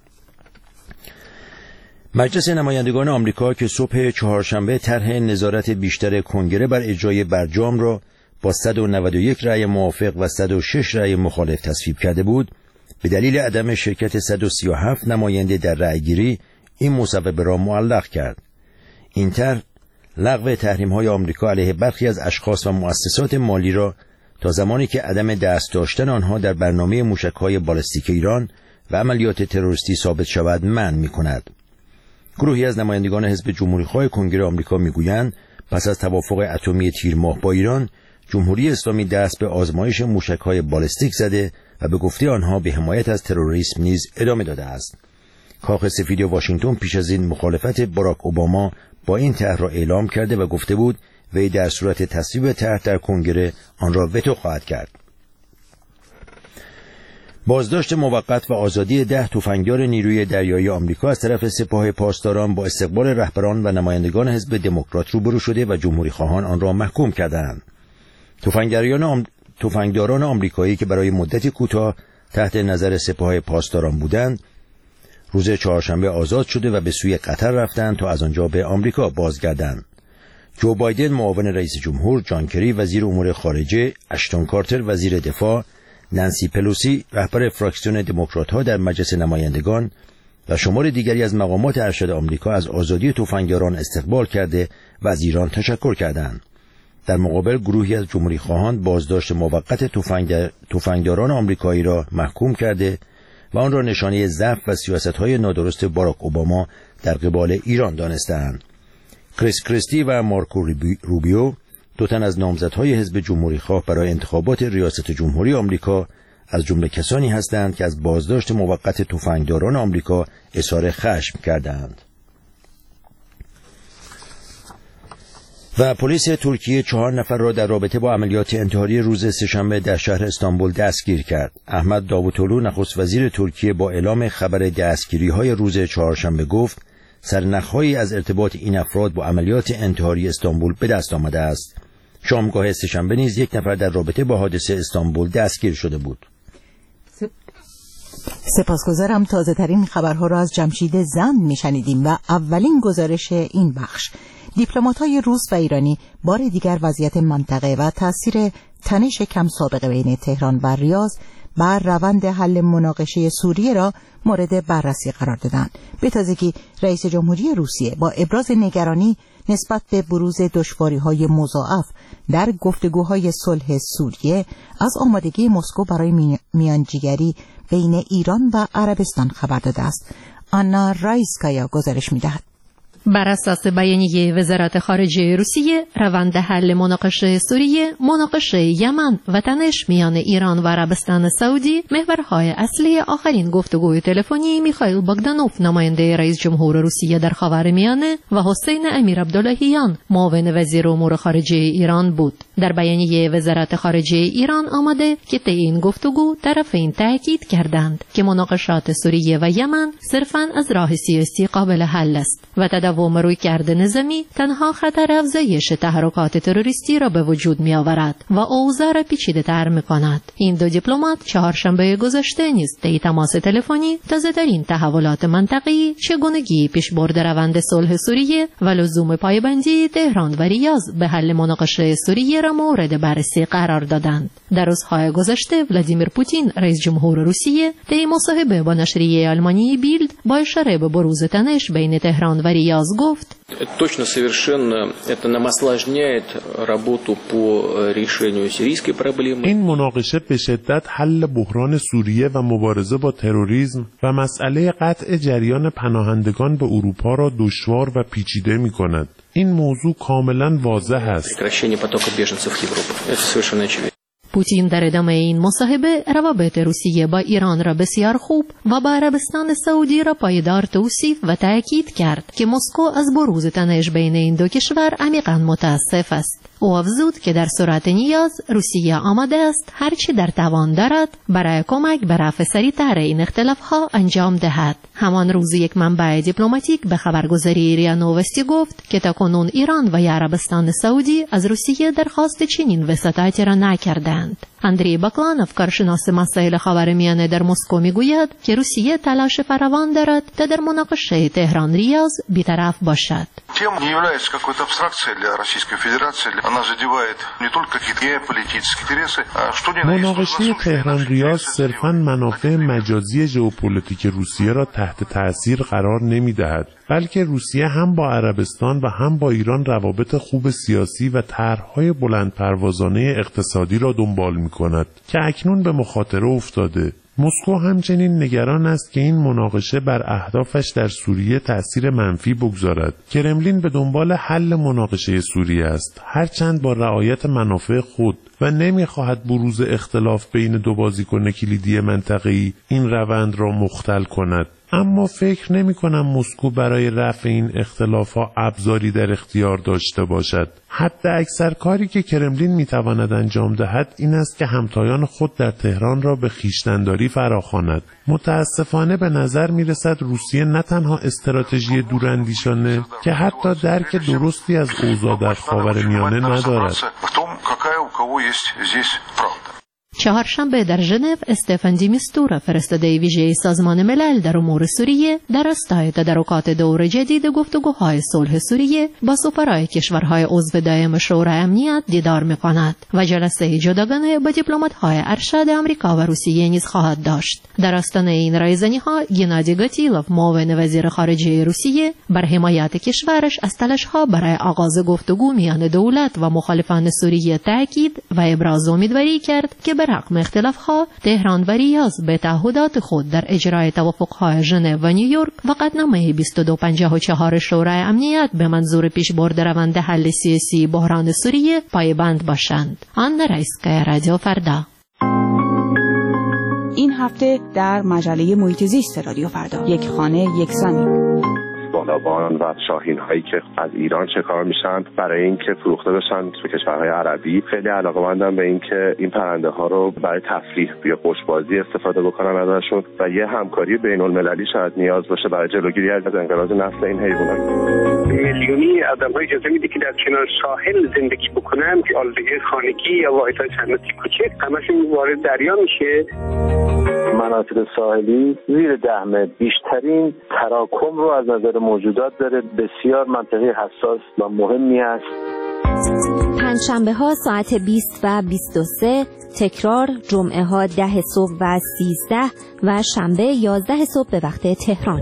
مجلس نمایندگان آمریکا که صبح چهارشنبه طرح نظارت بیشتر کنگره بر اجرای برجام را با 191 رأی موافق و 106 رأی مخالف تصویب کرده بود، به دلیل عدم شرکت 137 نماینده در رأیگیری این مصوبه را معلق کرد. این طرح لغو تحریم‌های آمریکا علیه برخی از اشخاص و مؤسسات مالی را تا زمانی که عدم دست داشتن آنها در برنامه موشک‌های بالستیک ایران و عملیات تروریستی ثابت شود منع می‌کند. گروهی از نمایندگان حزب جمهوری‌خواه کنگره آمریکا می‌گویند پس از توافق اتمی تیر ماه با ایران، جمهوری اسلامی دست به آزمایش موشک‌های بالستیک زده و به گفته آنها به حمایت از تروریسم نیز ادامه داده است. کاخ سفید واشنگتن پیش از این مخالفت باراک اوباما با این طرح را اعلام کرده و گفته بود وی در صورت تصویب طرح در کنگره آن را وتو خواهد کرد. بازداشت موقت و آزادی 10 تفنگدار نیروی دریایی آمریکا از طرف سپاه پاسداران با استقبال رهبران و نمایندگان حزب دموکرات روبرو شده و جمهوری خواهان آن را محکوم کردند. تفنگداران آمریکایی که برای مدتی کوتاه تحت نظر سپاه پاسداران بودند، روز چهارشنبه آزاد شده و به سوی قطر رفتند تا از آنجا به آمریکا بازگردند. جو بایدن معاون رئیس جمهور، جان کری وزیر امور خارجه، اشتون کارتر وزیر دفاع، نانسی پلوسی رهبر فراکسیون دموکرات‌ها در مجلس نمایندگان و شمار دیگری از مقامات ارشد آمریکا از آزادی تفنگداران استقبال کرده و از ایران تشکر کردند. در مقابل گروهی از جمهوری خواهان بازداشت موقت تفنگداران آمریکایی را محکوم کرده و آن را نشانه ضعف و سیاست‌های نادرست باراک اوباما در قبال ایران دانستند. کریس کریستی و مارکو روبیو، دو تن از نامزدهای حزب جمهوری‌خواه برای انتخابات ریاست جمهوری آمریکا، از جمله کسانی هستند که از بازداشت موقت تفنگداران آمریکا اظهار خشم کردند. و پلیس ترکیه 4 نفر را در رابطه با عملیات انتحاری روز سه‌شنبه در شهر استانبول دستگیر کرد. احمد داوطلو نخست وزیر ترکیه با اعلام خبر دستگیری‌های روز چهارشنبه گفت سرنخ‌هایی از ارتباط این افراد با عملیات انتحاری استانبول به دست آمده است. شامگاه سه‌شنبه نیز 1 نفر در رابطه با حادثه استانبول دستگیر شده بود. سپاسگزارم. تازه ترین خبرها را از جمشید زند میشنیدیم و اولین گزارش این بخش. دیپلمات‌های روس و ایرانی بار دیگر وضعیت منطقه و تأثیر تنش کم سابقه بین تهران و ریاض بر روند حل مناقشه سوریه را مورد بررسی قرار دادند. به تازگی رئیس جمهوری روسیه با ابراز نگرانی نسبت به بروز دشواری‌های مضاعف در گفتگوهای صلح سوریه از آمادگی مسکو برای میانجیگری بین ایران و عربستان خبر داده است. آنا رایسکایا گزارش می‌دهد. بر اساس بیانیه وزارت خارجه روسیه، روند حل مناقشه سوریه، مناقشه یمن و تنش میان ایران و عربستان سعودی محورهای اصلی آخرین گفتگوی تلفنی میخائیل باگدانوف نماینده رئیس جمهور روسیه در خاورمیانه و حسین امیر عبداللهیان معاون وزیر امور خارجه ایران بود. در بیانیه وزارت خارجه ایران آمده که طی این گفتگو طرفین تاکید کردند که مناقشات سوریه و یمن صرفاً از راه سیاسی قابل حل است و دوام رویکرد نظامی تنها خطر افزایش تحرکات تروریستی را به وجود می آورد و اوضاع را پیچیده تر می کند. این دو دیپلمات چهارشنبه گذشته نیز طی تماس تلفنی تازه‌ترین تحولات منطقه‌ای، چگونگی پیشبرد روند صلح سوریه و لزوم پایبندی تهران و ریاض به حل مناقشه سوریه را مورد بررسی قرار دادند. در روزهای گذشته ولادیمیر پوتین رئیس جمهور روسیه طی مصاحبه با نشریه آلمانی بیلد با اشاره به بروز تنش بین تهران و ریاض گفت: Точно совершенно это нам осложняет работу по решению сирийской проблемы. این مناقشه به شدت حل بحران سوریه و مبارزه با تروریسم و مسئله قطع جریان پناهندگان به اروپا را دشوار و پیچیده می‌کند. این موضوع کاملا واضح است. Прекращение потока беженцев в Европу. Это совершенно очевидно. پوتین در ادامه این مصاحبه روابط روسیه با ایران را بسیار خوب و با عربستان سعودی را پایدار توصیف و تأکید کرد که مسکو از بروز تنش بین این دو کشور عمیقاً متاسف است. او افزود که در صورت نیاز روسیه آماده است هرچی در توان دارد برای کمک به رفع سریع‌تر این اختلاف‌ها انجام دهد. همان روز یک منبع دیپلماتیک به خبرگزاری ریا نووستی گفت که تاکنون ایران و عربستان سعودی از روسیه درخواست چنین وساطتی را نکردند. اندری باکلانوف، کارشناس مسائل خاورمیانه در مسکو، میگوید که روسیه تلاش فراوان دارد تا در مناقشه تهران ریاض بی‌طرف باشد. Тема не является какой-то абстракцией для Российской Федерации. Она задевает не только какие-то геополитические интересы, а что не مناقشه تهران ریاض صرفاً منافع مجازی ژئوپلیتیک روسیه را تحت تأثیر قرار نمی‌دهد، بلکه روسیه هم با عربستان و هم با ایران روابط خوب سیاسی و طرح‌های بلندپروازانه اقتصادی را دنبال می‌کند که اکنون به مخاطره افتاده. مسکو همچنین نگران است که این مناقشه بر اهدافش در سوریه تأثیر منفی بگذارد. کرملین به دنبال حل مناقشه سوریه است، هرچند با رعایت منافع خود، و نمی‌خواهد بروز اختلاف بین دو بازیکن کلیدی منطقه‌ای این روند را مختل کند. اما فکر نمی‌کنم مسکو برای رفع این اختلاف‌ها ابزاری در اختیار داشته باشد. حتی اکثر کاری که کرملین می‌تواند انجام دهد این است که همتایان خود در تهران را به خویشتن‌داری فراخواند. متأسفانه به نظر می‌رسد روسیه نه تنها استراتژی دوراندیشانه که حتی درک درستی از اوضاع در خاورمیانه ندارد. چهارشنبه در ژنو استفان دی میستورا، فرستاده ویژه سازمان ملل در امور سوریه، در راستای تدارکات دور جدید گفتگوهای صلح سوریه با سفرای کشورهای عضو دائم شورای امنیت دیدار می‌کند و جلسه جداگانه با دیپلمات‌های ارشد آمریکا و روسیه نیز خواهد داشت. در آستانه این رایزنی‌ها گنادی گاتیلوف، معاون وزیر خارجه روسیه، بر حمایت کشورش از تلاش‌ها برای آغاز گفتگو میان دولت و مخالفان سوریه تاکید و ابراز امیدواری کرد که برغم اختلاف‌ها تهران و ریاض به تعهدات خود در اجرای توافق‌های ژنو و نیویورک و قطعنامه 2254 شورای امنیت به منظور پیشبرد روند حل سیاسی بحران سوریه پایبند باشند. آن رئیسکای رادیو فردا. این هفته در مجله محیط زیست رادیو فردا، یک خانه یک زمین. بالابان و شاهین هایی که از ایران شکار میشن برای اینکه فروخته بشن به کشورهای عربی، خیلی علاقه‌مندم به اینکه این پرنده ها رو برای تفریح یا خوشبازی استفاده بکنن ازشون و یه همکاری بین‌المللی شاید نیاز باشه برای جلوگیری از انقراض نسل این حیوانات. میلیونی آدم‌ها اجازه میده که در کنار ساحل زندگی بکنن که آلودگی خانگی یا واحدهای صنعتی کوچک همشون وارد دریا میشه. مناطق ساحلی زیر 10 متر بیشترین تراکم رو از نظر موجودات داره. بسیار منطقه حساس و مهمی است. پنجشنبه ها ساعت 20 و 23، تکرار جمعه ها 10 صبح و 13 و شنبه 11 صبح به وقت تهران.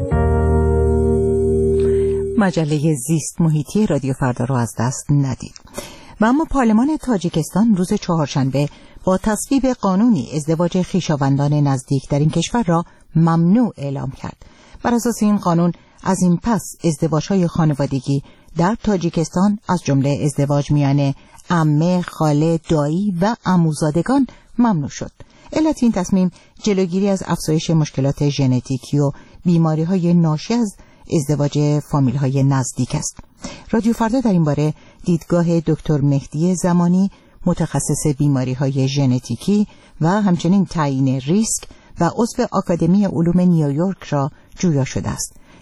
مجله زیست محیطی رادیو فردا رو از دست ندید. و اما پارلمان تاجیکستان روز چهارشنبه با تصویب قانونی ازدواج خویشاوندان نزدیک در این کشور را ممنوع اعلام کرد. بر اساس این قانون از این پس ازدواج‌های خانوادگی در تاجیکستان از جمله ازدواج میان عمه، خاله، دایی و عموزادگان ممنوع شد. علت این تصمیم جلوگیری از افزایش مشکلات ژنتیکی و بیماری‌های ناشی از ازدواج فامیل‌های نزدیک است. رادیو فردا در این باره دیدگاه دکتر مهدی زمانی، متخصص بیماری‌های ژنتیکی و همچنین تعیین ریسک و عضو آکادمی علوم نیویورک را جویا شده است.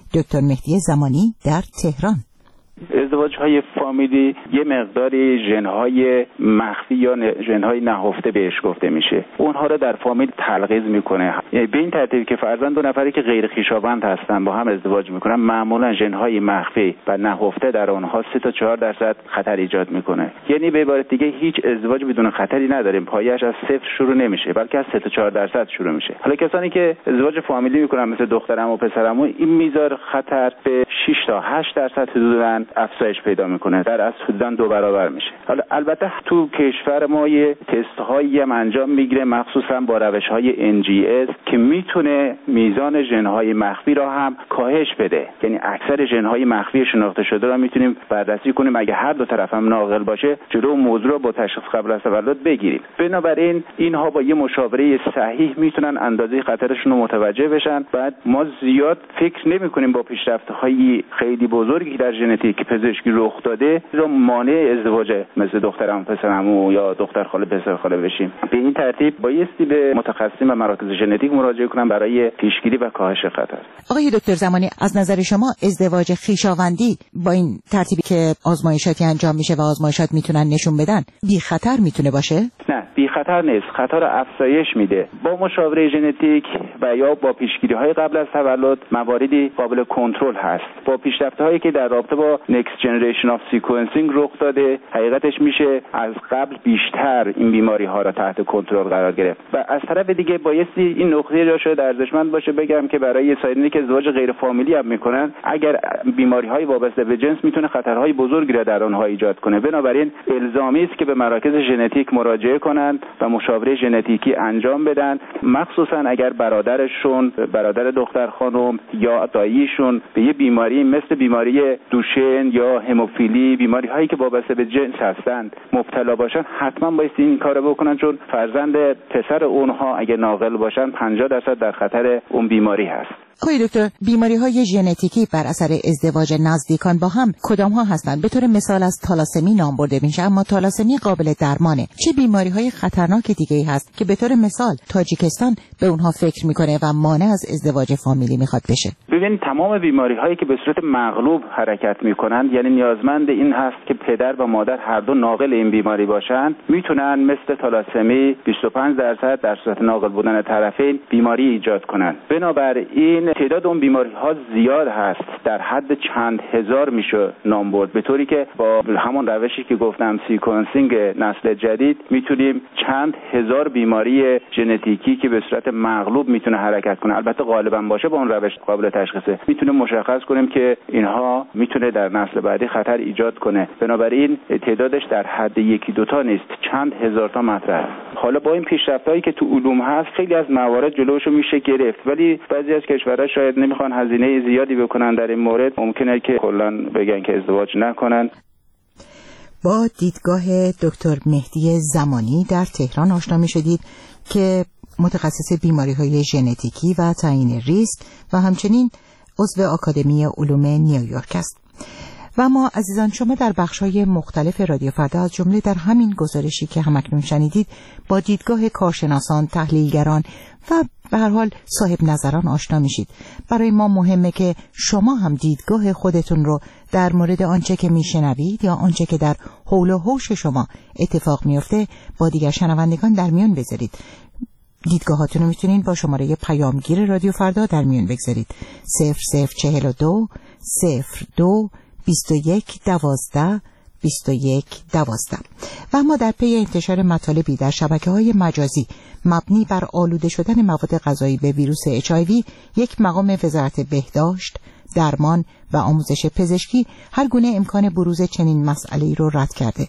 دکتر مهدی زمانی در تهران. ازدواج‌های فامیلی یه مقداری ژن‌های مخفی یا ژن‌های نهفته بهش گفته میشه. اونها رو در فامیل تلغیز میکنه. یعنی به این ترتیب که فرضاً دو نفری که غیر خویشاوند هستن با هم ازدواج میکنن، معمولاً ژن‌های مخفی و نهفته در اونها 3 تا 4% خطر ایجاد میکنه. یعنی به عبارت دیگه هیچ ازدواج بدون خطری نداریم. پایه‌اش از 0 شروع نمیشه، بلکه از 3 تا 4% شروع میشه. حالا کسانی که ازدواج فامیلی میکنن مثل دخترم و پسرم، این میزان خطر به 6 تا 8% حدوداً افزایش پیدا میکنه، در از حدوداً 2 برابر میشه. حالا البته تو کشور ما یه تست هایی هم انجام میگیره، مخصوصا با روش های NGS که میتونه میزان ژن های مخفی را هم کاهش بده. یعنی اکثر ژن های مخفی شناخته شده را میتونیم بررسی کنیم، اگه هر دو طرف هم ناقل باشه جلو موضوع رو با تشخیص قبل از تولد بگیریم. بنابراین اینها با یه مشاوره صحیح میتونن اندازه خطرشون رو متوجه بشن. بعد ما زیاد فکر نمیکنیم با پیشرفت‌های خیلی بزرگی در ژنتیک پزشکی رخ داده رو مانع ازدواج مثل دخترم پسرعمو یا دختر خاله پسر خاله بشیم. به این ترتیب بایستی به متخصصین و مراکز ژنتیک مراجعه کنن برای پیشگیری و کاهش خطر. آقای دکتر زمانی، از نظر شما ازدواج خویشاوندی با این ترتیبی که آزمایشاتی انجام میشه و آزمایشات میتونن نشون بدن بی خطر میتونه باشه؟ نه، بی خطر نیست. خطر افزایش میده. با مشاوره ژنتیک و یا با پیشگیری‌های قبل از تولد مواردی قابل کنترل هست. با پیشرفت‌هایی که در رابطه با next generation of sequencing رخ داده، حقیقتش میشه از قبل بیشتر این بیماری ها را تحت کنترل قرار گرفت. و از طرف دیگه بایستی این نکته را شاید ارزشمند باشه بگم که برای سایرینی که ازدواج غیر فامیلی هم میکنن، اگر بیماری های وابسته به جنس میتونه خطرهای بزرگی را در آنها ایجاد کنه. بنابراین الزامی است که به مراکز ژنتیک مراجعه کنند و مشاوره ژنتیکی انجام بدن، مخصوصا اگر برادرشون، برادر دختر خانم یا داییشون به یه بیماری مثل بیماری دوشن یا هموفیلی، بیماری هایی که وابسته به جنس هستند مبتلا باشن، حتما باید این کارو بکنن، چون فرزند پسر اونها اگه ناقل باشن 50% در خطر اون بیماری هست. آقای دکتر، بیماری‌های ژنتیکی بر اثر ازدواج نزدیکان با هم کدام ها هستند؟ به طور مثال از تالاسمی نام برده میشه، اما تالاسمی قابل درمانه. چه بیماری‌های خطرناک دیگه‌ای هست که به طور مثال تاجیکستان به اونها فکر میکنه و مانع از ازدواج فامیلی میخواد بشه؟ ببین، تمام بیماری‌هایی که به صورت مغلوب حرکت میکنن، یعنی نیازمند این هست که پدر و مادر هر دو ناقل این بیماری باشن، میتونن مثل تالاسمی 25% در صورت ناقل بودن طرفین بیماری ایجاد کنن. بنابراین تعداد اون بیماری ها زیاد هست، در حد چند هزار میشه نام برد، به طوری که با همون روشی که گفتم سیکونسینگ نسل جدید میتونیم چند هزار بیماری ژنتیکی که به صورت مغلوب میتونه حرکت کنه، البته غالبا باشه با اون روش قابل تشخیصه، میتونه مشخص کنیم که اینها میتونه در نسل بعدی خطر ایجاد کنه. بنابراین تعدادش در حد 1-2 تا نیست، چند هزار تا مطرح. حالا با این پیشرفتایی که تو علوم هست خیلی از موارد جلوشو میشه گرفت، ولی بعضی از کشورها شاید نمیخوان هزینه زیادی بکنن در این مورد، ممکنه که کلا بگن که ازدواج نکنن. با دیدگاه دکتر مهدی زمانی در تهران آشنا میشدید که متخصص بیماری‌های ژنتیکی و تعیین ریسک و همچنین عضو آکادمی علوم نیویورک است. و ما عزیزان، شما در بخش‌های مختلف رادیو فردا از جمله در همین گزارشی که همکنون شنیدید با دیدگاه کارشناسان، تحلیلگران و به هر حال صاحب نظران آشنا میشید. برای ما مهمه که شما هم دیدگاه خودتون رو در مورد آنچه که میشنوید یا آنچه که در حول و حوش شما اتفاق میفته با دیگر شنوندگان در میون بذارید. دیدگاهاتون رو میتونید با شماره پیامگیر رادیو فردا در میون بگذارید 0042 02 21 12 21 12. و اما در پی انتشار مطالبی در شبکه‌های مجازی مبنی بر آلوده شدن مواد غذایی به ویروس HIV، یک مقام وزارت بهداشت، درمان و آموزش پزشکی هر گونه امکان بروز چنین مسئله‌ای رو رد کرده.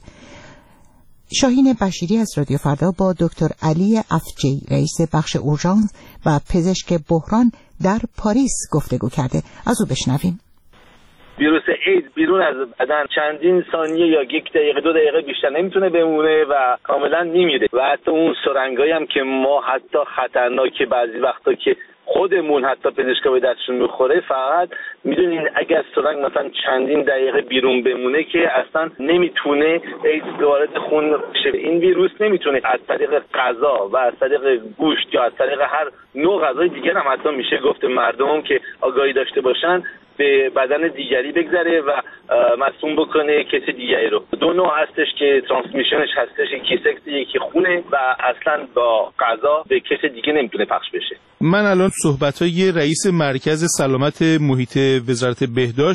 شاهین بشیری از رادیو فردا با دکتر علی افجی، رئیس بخش اورژانس و پزشک بحران در پاریس گفتگو کرده. از او بشنویم. ویروس ایدز بیرون از بدن چندین ثانیه یا 1 دقیقه 2 دقیقه بیشتر نمیتونه بمونه و کاملا میمیره. و حتی اون سرنگایی هم که ما حتی خطرناکه بعضی وقتا که خودمون حتی پزشکا به دستشون میخوره، فقط میدونین اگر سرنگ مثلا چندین دقیقه بیرون بمونه که اصلا نمیتونه ایدز وارد خون بشه. این ویروس نمیتونه از طریق غذا و از طریق گوشت یا از طریق هر نوع غذای دیگر هم حتی میشه گفت مردم که آگاهی داشته باشن به بدن دیگری بگذره و مسموم بکنه کسی دیگری رو. دو نوع هستش که ترانسمیشنش هستش، یکی سکس یکی خونه و اصلا با غذا به کسی دیگه نمیتونه پخش بشه. من الان صحبت‌های رئیس مرکز سلامت محیط وزارت بهداشت